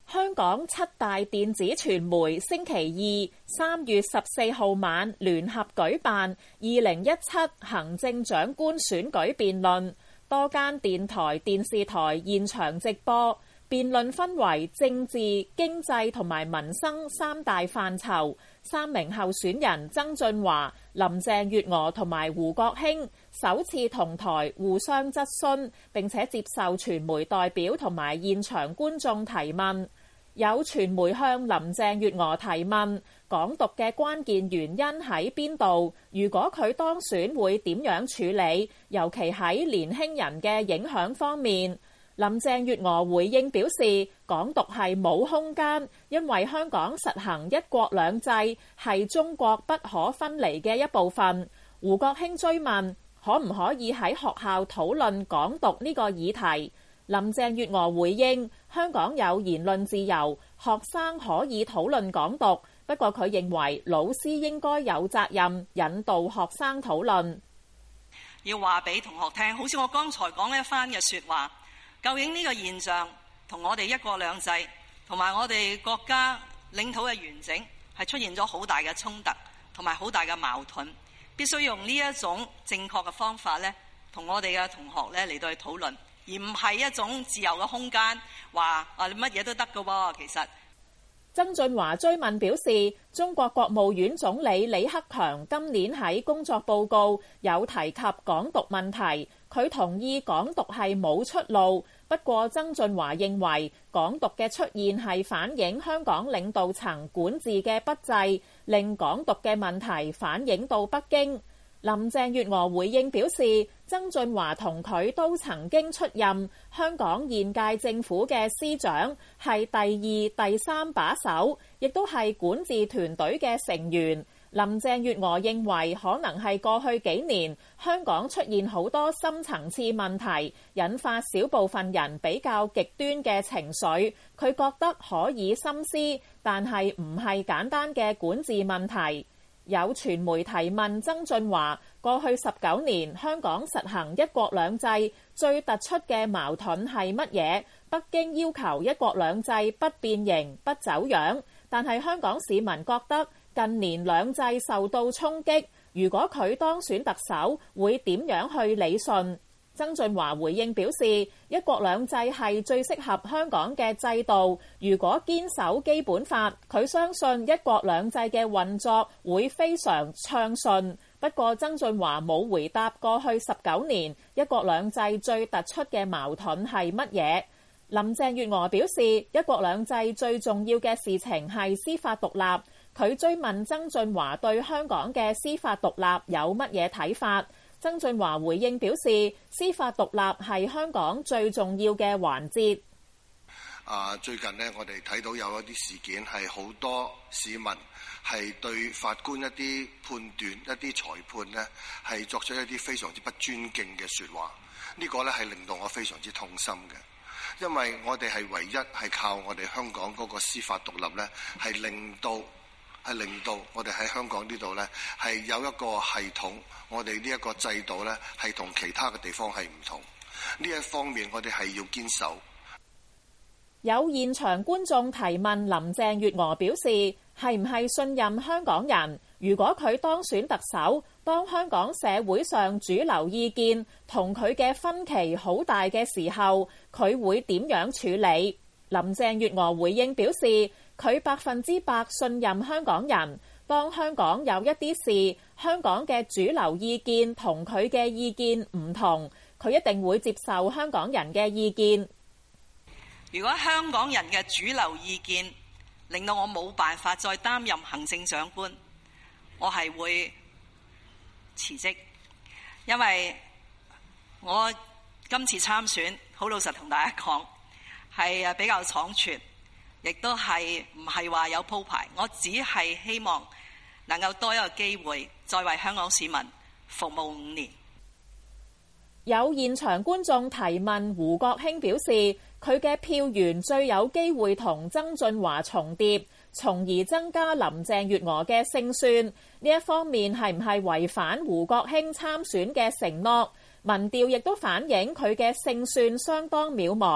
香港7大電子傳媒星期二3月14號晚聯合舉辦2017行政長官選舉辯論，多間電台、電視台現場直播。辯論分為政治、經濟同埋民生3大範疇。3名候選人曾俊華、林鄭月娥同埋胡國興首次同台互相質詢，並且接受傳媒代表同埋現場觀眾提問。有傳媒向林鄭月娥提問，港獨嘅關鍵原因喺邊度？如果佢當選會點樣處理？尤其喺年輕人嘅影響方面。林鄭月娥回應表示，港獨係冇空間，因為香港實行一國兩制係中國不可分離嘅一部分。胡國興追問，可唔可以喺學校討論港獨呢個議題？林鄭月娥回應，香港有言論自由，學生可以討論港獨，不過佢認為老師應該有責任引導學生討論。 要話俾同學聽，好似我剛才講一番嘅說話，究竟呢個現象同我哋一國兩制同埋我哋國家領土嘅完整係出現咗好大嘅衝突同埋好大嘅矛盾，必須用呢一種正確嘅方法咧，同我哋嘅同學咧嚟到去討論，而唔係一種自由嘅空間，話你乜嘢都得㗎喎。其實曾俊華追問表示，中國國務院總理李克強今年喺工作報告有提及港獨問題，佢同意港獨係冇出路。不過曾俊華認為港獨嘅出現係反映香港領導層管治嘅不濟，令港獨嘅問題反映到北京。林鄭月娥回應表示，曾俊華同佢都曾經出任香港現屆政府嘅司長，係第2、第3把手，亦都係管治團隊嘅成員。林鄭月娥認為可能係過去幾年香港出現好多深層次問題，引發少部分人比較極端嘅情緒。佢覺得可以深思，但係唔係簡單嘅管治問題。有傳媒提問曾俊華，過去19年香港實行一國兩制，最突出嘅矛盾係乜嘢？北京要求一國兩制不變形、不走樣，但係香港市民覺得近年兩制受到衝擊。如果佢當選特首，會點樣去理順？曾俊華回應表示，一國兩制係最適合香港嘅制度。如果堅守基本法，佢相信一國兩制嘅運作會非常暢順。不過曾俊華冇回答過去19年一國兩制最突出嘅矛盾係乜嘢。林鄭月娥表示，一國兩制最重要嘅事情係司法獨立。佢追問曾俊華對香港嘅司法獨立有乜嘢睇法。曾俊華回應表示，司法獨立係香港最重要嘅環節。 最近呢，我哋睇到有一啲事件係好多市民係對法官一啲判斷、一啲裁判呢係作出一啲非常之不尊敬嘅説話。呢個呢係令到我非常之痛心嘅，因為我哋係唯一係靠我哋香港嗰個司法獨立呢，係令到我哋喺香港呢度呢係有一個系統，我哋呢一個制度呢係同其他嘅地方係唔同。呢一方面我哋係要堅守。 有現場觀眾提問林鄭月娥表示，係唔係信任香港人？如果佢當選特首，當香港社會上主流意見同佢嘅分歧好大嘅時候，佢會點樣處理？林鄭月娥回應表示，佢100%信任香港人。當香港有一啲事，香港嘅主流意見同佢嘅意見唔同，佢一定會接受香港人嘅意見。 如果香港人嘅主流意見令到我冇辦法再擔任行政長官，我係會辭職，因為我今次參選，好老實同大家講，係比較倉促，亦都係唔係話有鋪排，我只係希望能夠多一個機會，再為香港市民服務5年。 有現場觀眾提問胡國興表示，佢嘅票源最有機會同曾俊華重疊，從而增加林鄭月娥嘅勝算。呢一方面係唔係違反胡國興參選嘅承諾？民調亦都反映佢嘅勝算相當渺茫。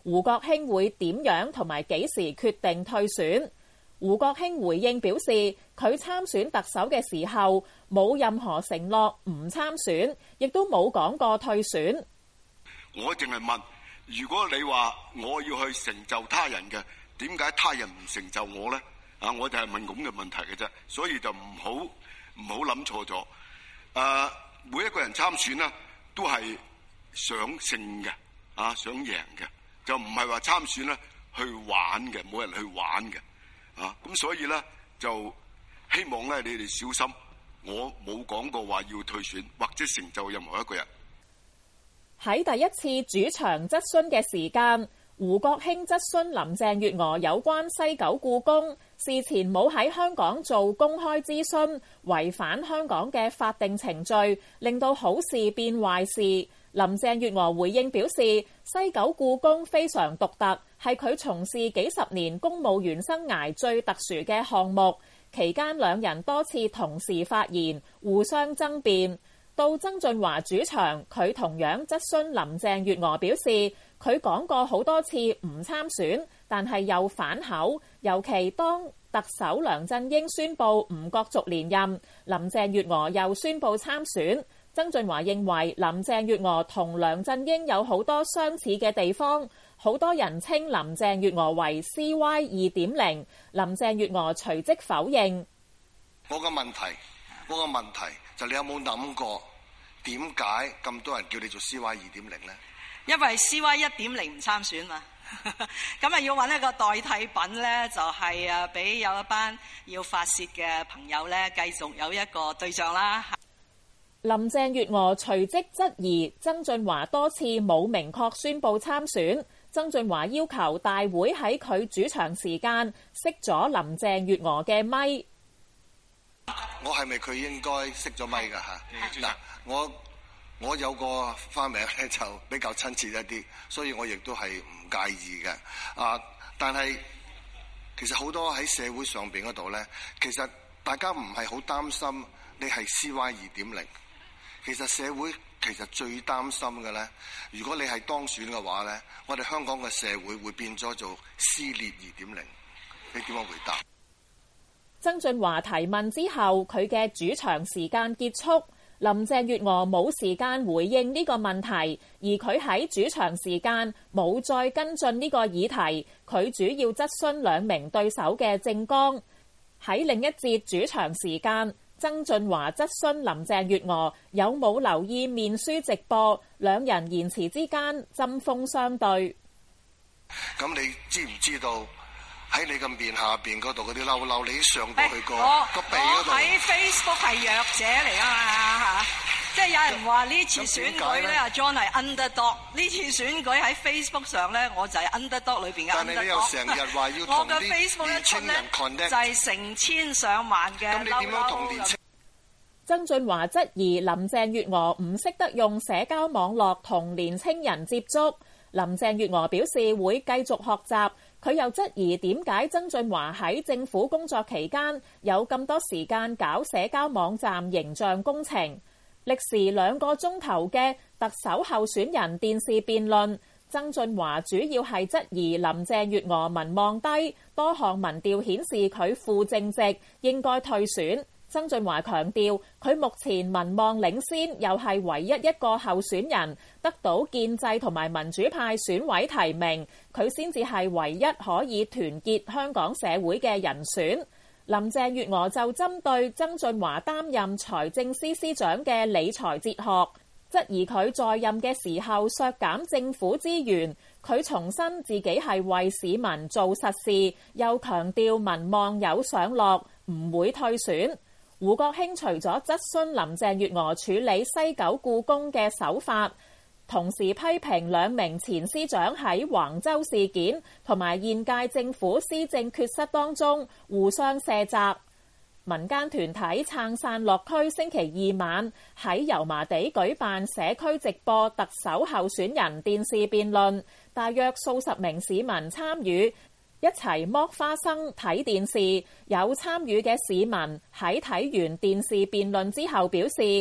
胡國興會點樣同埋幾時決定退選。胡國興回應表示，佢參選特首嘅時候冇任何承諾唔參選，亦都冇講過退選。 我淨係問，如果你話我要去成就他人嘅，點解他人唔成就我呢？我就係問咁嘅問題嘅啫，所以就唔好諗錯咗。每一個人參選呢，都係想勝嘅，想贏嘅，就唔係話參選呢去玩嘅，冇人去玩嘅。咁所以咧就希望咧你哋小心，我冇講過話要退選或者成就任何一個人。 喺第一次主場質詢嘅時間，胡國興質詢林鄭月娥有關西九故宮事前冇喺香港做公開諮詢，違反香港嘅法定程序，令到好事變壞事。林鄭月娥回應表示，西九故宮非常獨特，係佢從事幾十年公務員生涯最特殊嘅項目。期間兩人多次同時發言，互相爭辯。到曾俊華主場，佢同樣質詢林鄭月娥，表示佢講過好多次唔參選，但係又反口。尤其當特首梁振英宣布唔角逐連任，林鄭月娥又宣布參選。曾俊華認為林鄭月娥同梁振英有好多相似嘅地方，好多人稱林鄭月娥為 CY 2.0， 林鄭月娥隨即否認。 我個問題就你有冇諗過點解咁多人叫你做 CY 2.0 呢？ 因為 CY 1.0唔參選嘛，咁啊要揾一個代替品呢，就係俾有一班要發泄嘅朋友呢，繼續有一個對象啦。 林鄭月娥隨即質疑曾俊華多次冇明確宣布參選，曾俊華要求大會喺佢主場時間熄咗林鄭月娥嘅咪。 我係咪佢應該熄咗咪㗎嚇？嗱，我有個花名咧就比較親切一啲，所以我亦都係唔介意嘅。但係其實好多喺社會上邊嗰度咧，其實大家唔係好擔心你係 CY 2.0。其實社會其實最擔心嘅咧，如果你係當選嘅話咧，我哋香港嘅社會會變咗做撕裂 2.0。你點樣回答？ 曾俊華提問之後，佢嘅主場時間結束，林鄭月娥冇時間回應呢個問題，而佢喺主場時間冇再跟進呢個議題。佢主要質詢兩名對手嘅政綱。喺另一節主場時間，曾俊華質詢林鄭月娥有冇留意面書直播，兩人言辭之間針鋒相對。 咁你知唔知道喺你嘅面下邊嗰度嗰啲嬲嬲，你上到去個鼻嗰度？ 我喺 Facebook 係弱者嚟啊嘛嚇，即係有人話呢次選舉咧，阿 John 係 underdog。呢次選舉喺 Facebook 上咧，我就係 underdog 裏邊嘅 underdog。但係你又成日話要同啲年青人 connect，就係成千上萬嘅嬲嬲。咁你點樣同年青？ 曾俊華質疑林鄭月娥唔識得用社交網絡同年青人接觸。林鄭月娥表示會繼續學習。佢又質疑點解曾俊華喺政府工作期間有咁多時間搞社交網站形象工程。歷時2個鐘頭嘅特首候選人電視辯論，曾俊華主要係質疑林鄭月娥民望低，多項民調顯示佢負正值，應該退選。曾俊華強調，佢目前民望領先，又係唯一一個候選人得到建制同埋民主派選委提名，佢先至係唯一可以團結香港社會嘅人選。林鄭月娥就針對曾俊華擔任財政司司長嘅理財哲學，質疑佢在任嘅時候削減政府資源。佢重申自己係為市民做實事，又強調民望有上落，唔會退選。胡國興除咗質詢林鄭月娥處理西九故宮嘅手法，同時批評兩名前司長喺橫洲事件同埋現屆政府施政缺失當中互相卸責。民間團體撐傘落區星期2晚喺油麻地舉辦社區直播特首候選人電視辯論，大約數十名市民參與，一齊剝花生睇電視。有參與嘅市民喺睇完電視辯論之後表示，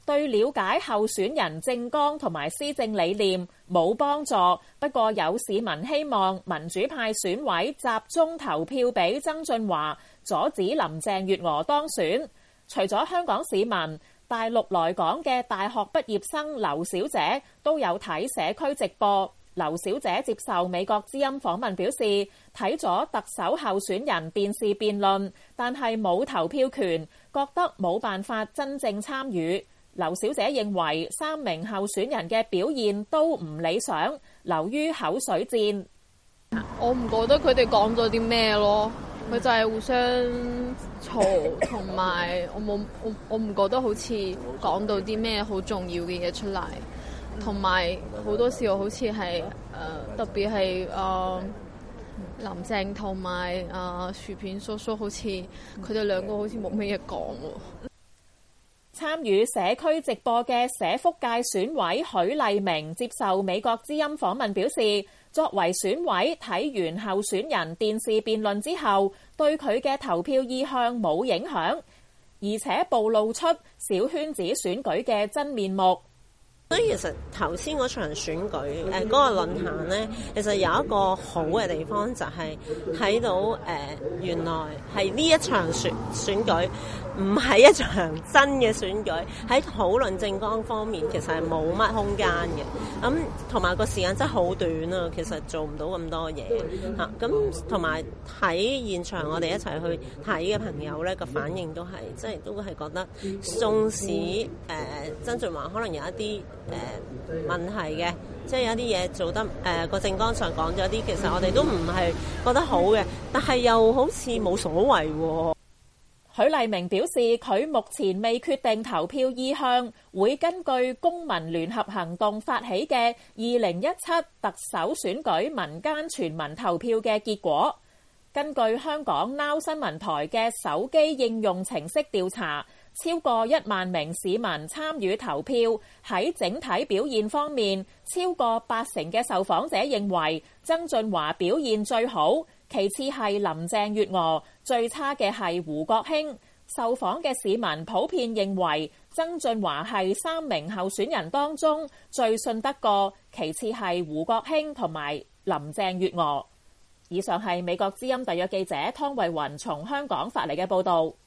對了解候選人政綱同埋施政理念冇幫助。不過有市民希望民主派選委集中投票俾曾俊華，阻止林鄭月娥當選。除咗香港市民，大陸來港嘅大學畢業生劉小姐都有睇社區直播。劉小姐接受美國之音訪問表示，睇咗特首候選人電視辯論，但係冇投票權，覺得冇辦法真正參與。劉小姐認為3名候選人嘅表現都唔理想，流於口水戰。 我唔覺得佢哋講咗啲咩咯，佢就係互相嘈，同埋我唔覺得好似講到啲咩好重要嘅嘢出嚟。同埋好多時候好似係特別係林鄭同埋薯片叔叔，好似佢哋兩個好似冇咩嘢講喎。 參與社區直播嘅社福界選委許麗明接受美國之音訪問表示，作為選委睇完候選人電視辯論之後，對佢嘅投票意向冇影響，而且暴露出小圈子選舉嘅真面目。 所以其實頭先嗰場選舉嗰個論壇咧，其實有一個好嘅地方就係睇到原來係呢一場選舉唔係一場真嘅選舉，喺討論政綱方面其實係冇乜空間嘅。咁同埋個時間真係好短啊，其實做唔到咁多嘢嚇。咁同埋喺現場我哋一齊去睇嘅朋友咧，個反應都係即係都係覺得，縱使曾俊華可能有一啲問題嘅，即係有啲嘢做得個政綱上講咗啲，其實我哋都唔係覺得好嘅，但係又好似冇所謂喎。 許麗明表示，佢目前未決定投票意向，會根據公民聯合行動發起嘅2017特首選舉民間全民投票嘅結果。根據香港 Now 新聞台嘅手機應用程式調查，超過1萬名市民參與投票，喺整體表現方面，超過80%嘅受訪者認為曾俊華表現最好，其次係林鄭月娥，最差嘅係胡國興。受訪嘅市民普遍認為曾俊華係3名候選人當中最信得過，其次係胡國興同埋林鄭月娥。以上係美國之音特約記者湯慧雲從香港發嚟嘅報導。